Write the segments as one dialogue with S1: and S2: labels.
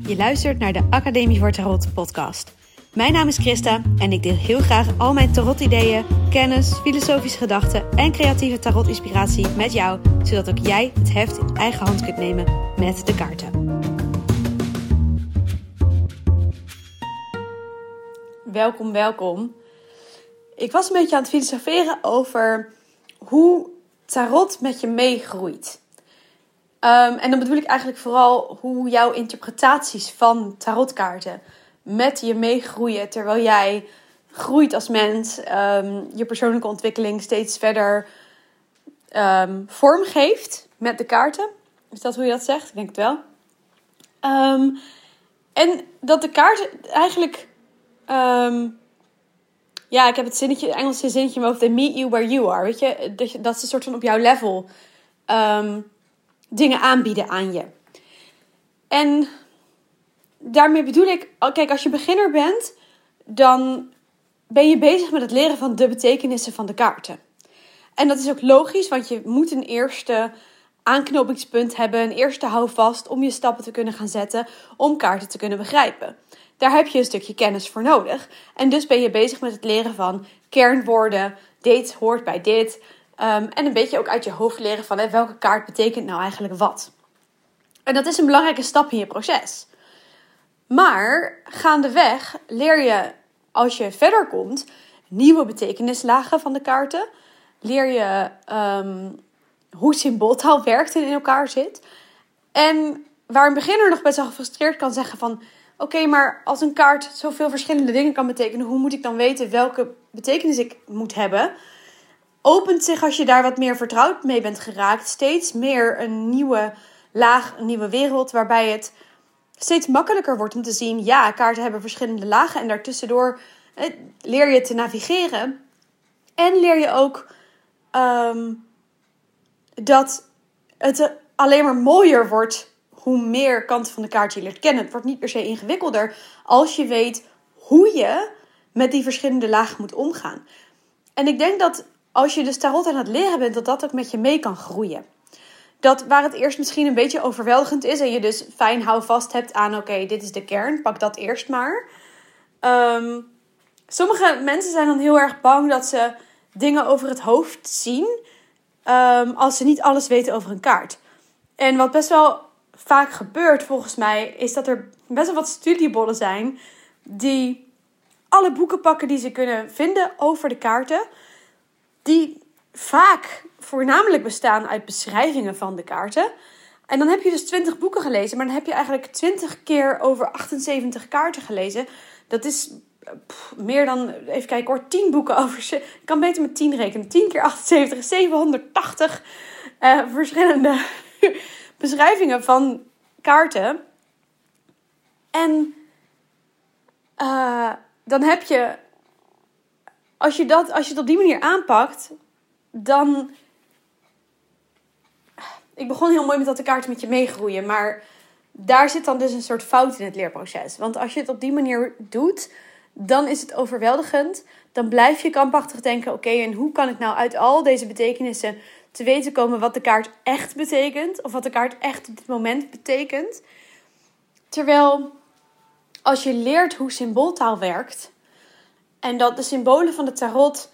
S1: Je luistert naar de Academie voor Tarot podcast. Mijn naam is Christa en ik deel heel graag al mijn tarot-ideeën, kennis, filosofische gedachten en creatieve tarot-inspiratie met jou, zodat ook jij het heft in eigen hand kunt nemen met de kaarten. Welkom. Ik was een beetje aan het filosoferen over hoe tarot met je meegroeit. En dan bedoel ik eigenlijk vooral hoe jouw interpretaties van tarotkaarten met je meegroeien terwijl jij groeit als mens, je persoonlijke ontwikkeling steeds verder vormgeeft met de kaarten. Is dat hoe je dat zegt? Ik denk het wel. En dat de kaarten eigenlijk... ik heb het Engelse zinnetje in mijn hoofd. They meet you where you are. Weet je? Dat ze een soort van op jouw level dingen aanbieden aan je. En daarmee bedoel ik... Kijk, als je beginner bent, dan ben je bezig met het leren van de betekenissen van de kaarten. En dat is ook logisch, want je moet een eerste aanknopingspunt hebben. Een eerste houvast om je stappen te kunnen gaan zetten. Om kaarten te kunnen begrijpen. Daar heb je een stukje kennis voor nodig. En dus ben je bezig met het leren van kernwoorden. Dit hoort bij dit. En een beetje ook uit je hoofd leren van welke kaart betekent nou eigenlijk wat. En dat is een belangrijke stap in je proces. Maar gaandeweg leer je, als je verder komt, nieuwe betekenislagen van de kaarten. Leer je hoe symbooltaal werkt en in elkaar zit. En waar een beginner nog best wel gefrustreerd kan zeggen van... Oké, maar als een kaart zoveel verschillende dingen kan betekenen, hoe moet ik dan weten welke betekenis ik moet hebben? Opent zich, als je daar wat meer vertrouwd mee bent geraakt, steeds meer een nieuwe laag, een nieuwe wereld, waarbij het steeds makkelijker wordt om te zien, ja, kaarten hebben verschillende lagen en daartussendoor leer je te navigeren. En leer je ook dat het alleen maar mooier wordt hoe meer kanten van de kaart je leert kennen. Het wordt niet per se ingewikkelder als je weet hoe je met die verschillende lagen moet omgaan. En ik denk dat als je dus tarot aan het leren bent, dat dat ook met je mee kan groeien. Dat waar het eerst misschien een beetje overweldigend is en je dus fijn houvast hebt aan, oké, dit is de kern, pak dat eerst maar. Sommige mensen zijn dan heel erg bang dat ze dingen over het hoofd zien als ze niet alles weten over een kaart. En wat best wel vaak gebeurt volgens mij, is dat er best wel wat studiebollen zijn die alle boeken pakken die ze kunnen vinden over de kaarten, die vaak voornamelijk bestaan uit beschrijvingen van de kaarten. En dan heb je dus 20 boeken gelezen, maar dan heb je eigenlijk 20 keer over 78 kaarten gelezen. Dat is meer dan, even kijken hoor, 10 boeken over. Ik kan beter met 10 rekenen. 10 keer 78 is 780 verschillende beschrijvingen van kaarten. En dan heb je, als je het op die manier aanpakt, dan... Ik begon heel mooi met dat de kaarten met je meegroeien, maar daar zit dan dus een soort fout in het leerproces. Want als je het op die manier doet, dan is het overweldigend. Dan blijf je krampachtig denken, oké, en hoe kan ik nou uit al deze betekenissen te weten komen wat de kaart echt betekent, of wat de kaart echt op dit moment betekent. Terwijl, als je leert hoe symbooltaal werkt, en dat de symbolen van de tarot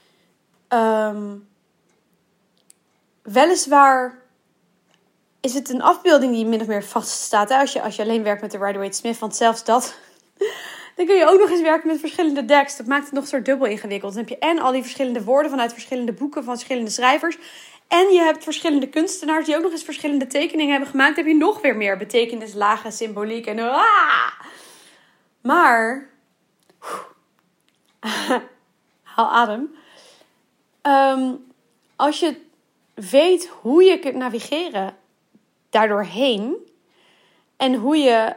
S1: weliswaar is het een afbeelding die min of meer vaststaat. Hè? Als je alleen werkt met de Rider-Waite-Smith, want zelfs dat, dan kun je ook nog eens werken met verschillende decks. Dat maakt het nog een soort dubbel ingewikkeld. Dan heb je en al die verschillende woorden vanuit verschillende boeken van verschillende schrijvers. En je hebt verschillende kunstenaars die ook nog eens verschillende tekeningen hebben gemaakt. Dan heb je nog weer meer betekenislagen, symboliek en... Maar... haal adem. Als je weet hoe je kunt navigeren daardoorheen. En hoe je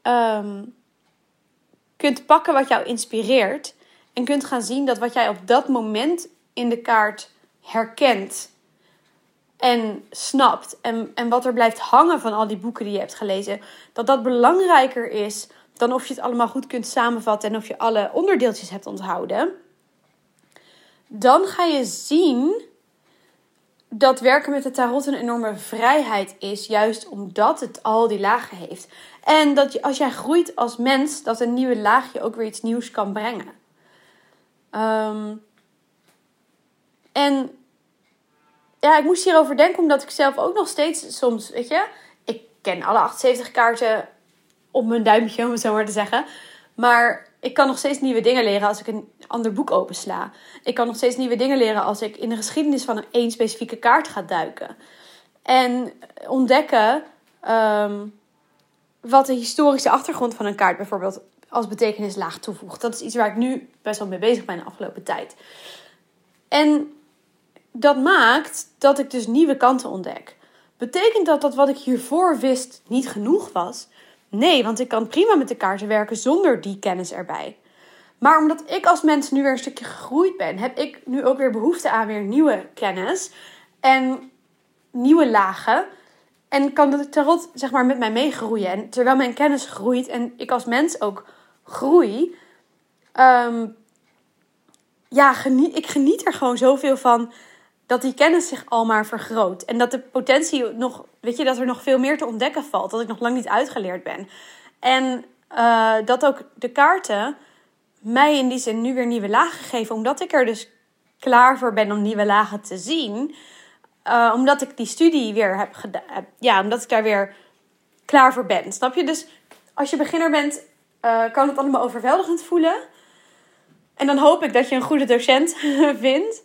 S1: kunt pakken wat jou inspireert. En kunt gaan zien dat wat jij op dat moment in de kaart herkent. En snapt. En wat er blijft hangen van al die boeken die je hebt gelezen. Dat belangrijker is dan of je het allemaal goed kunt samenvatten. En of je alle onderdeeltjes hebt onthouden. Dan ga je zien dat werken met de tarot een enorme vrijheid is. Juist omdat het al die lagen heeft. En dat als jij groeit als mens, dat een nieuwe laagje ook weer iets nieuws kan brengen. En ja, ik moest hierover denken omdat ik zelf ook nog steeds soms, weet je, ik ken alle 78 kaarten op mijn duimpje, om het zo maar te zeggen. Maar ik kan nog steeds nieuwe dingen leren als ik een ander boek opensla. Ik kan nog steeds nieuwe dingen leren als ik in de geschiedenis van één specifieke kaart ga duiken. En ontdekken wat de historische achtergrond van een kaart bijvoorbeeld als betekenislaag toevoegt. Dat is iets waar ik nu best wel mee bezig ben de afgelopen tijd. En dat maakt dat ik dus nieuwe kanten ontdek. Betekent dat wat ik hiervoor wist niet genoeg was? Nee, want ik kan prima met de kaarten werken zonder die kennis erbij. Maar omdat ik als mens nu weer een stukje gegroeid ben, heb ik nu ook weer behoefte aan weer nieuwe kennis en nieuwe lagen. En kan de tarot zeg maar met mij meegroeien. En terwijl mijn kennis groeit en ik als mens ook groei, ik geniet er gewoon zoveel van dat die kennis zich al maar vergroot. En dat de potentie nog, weet je, dat er nog veel meer te ontdekken valt. Dat ik nog lang niet uitgeleerd ben. En dat ook de kaarten mij in die zin nu weer nieuwe lagen geven. Omdat ik er dus klaar voor ben om nieuwe lagen te zien. Omdat ik die studie weer heb gedaan. Ja, omdat ik daar weer klaar voor ben. Snap je? Dus als je beginner bent, kan het allemaal overweldigend voelen. En dan hoop ik dat je een goede docent vindt.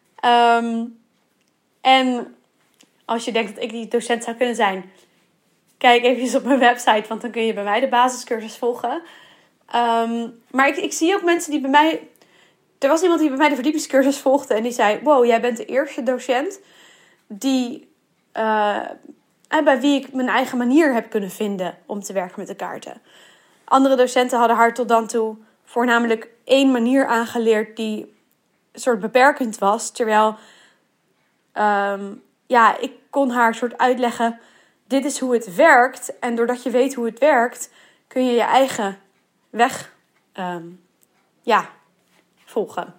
S1: En als je denkt dat ik die docent zou kunnen zijn, kijk even op mijn website, want dan kun je bij mij de basiscursus volgen. Maar ik zie ook mensen die bij mij... Er was iemand die bij mij de verdiepingscursus volgde en die zei: wow, jij bent de eerste docent die, bij wie ik mijn eigen manier heb kunnen vinden om te werken met de kaarten. Andere docenten hadden haar tot dan toe voornamelijk één manier aangeleerd die een soort beperkend was. Terwijl ik kon haar soort uitleggen, dit is hoe het werkt. En doordat je weet hoe het werkt, kun je je eigen weg volgen.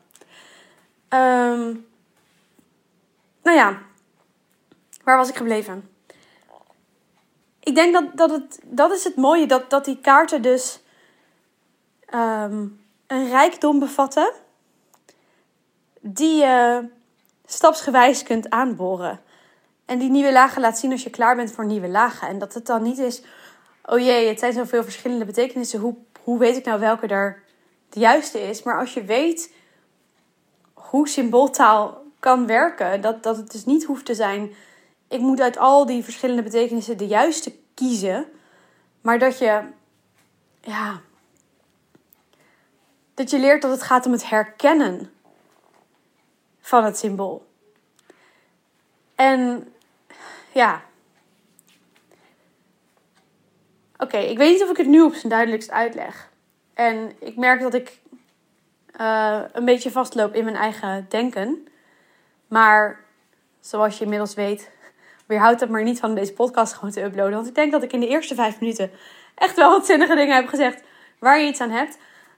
S1: Waar was ik gebleven? Ik denk dat is het mooie, dat die kaarten dus een rijkdom bevatten die je stapsgewijs kunt aanboren. En die nieuwe lagen laat zien als je klaar bent voor nieuwe lagen. En dat het dan niet is, oh jee, het zijn zoveel verschillende betekenissen. Hoe weet ik nou welke er de juiste is? Maar als je weet hoe symbooltaal kan werken, dat het dus niet hoeft te zijn, ik moet uit al die verschillende betekenissen de juiste kiezen. Maar dat je leert dat het gaat om het herkennen van het symbool. En Oké, ik weet niet of ik het nu op zijn duidelijkst uitleg. En ik merk dat ik een beetje vastloop in mijn eigen denken. Maar zoals je inmiddels weet, weerhoudt het maar niet van deze podcast gewoon te uploaden. Want ik denk dat ik in de eerste 5 minuten echt wel wat zinnige dingen heb gezegd waar je iets aan hebt.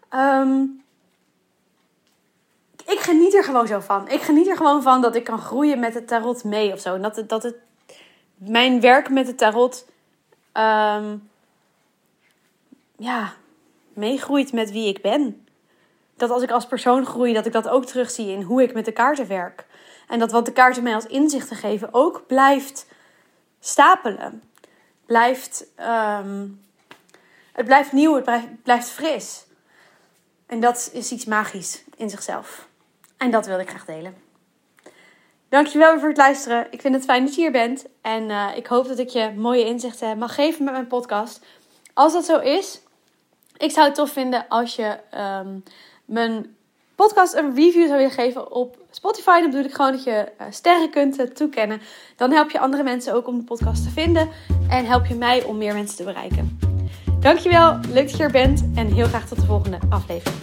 S1: Ik geniet er gewoon zo van. Ik geniet er gewoon van dat ik kan groeien met het tarot mee of zo. En dat het mijn werk met het tarot meegroeit met wie ik ben. Dat als ik als persoon groei, dat ik dat ook terugzie in hoe ik met de kaarten werk. En dat wat de kaarten mij als inzichten geven ook blijft stapelen. Het blijft nieuw, het blijft fris. En dat is iets magisch in zichzelf. En dat wilde ik graag delen. Dankjewel weer voor het luisteren. Ik vind het fijn dat je hier bent. En ik hoop dat ik je mooie inzichten mag geven met mijn podcast. Als dat zo is, ik zou het tof vinden als je mijn podcast een review zou willen geven op Spotify. Dan bedoel ik gewoon dat je sterren kunt toekennen. Dan help je andere mensen ook om de podcast te vinden. En help je mij om meer mensen te bereiken. Dankjewel, leuk dat je er bent. En heel graag tot de volgende aflevering.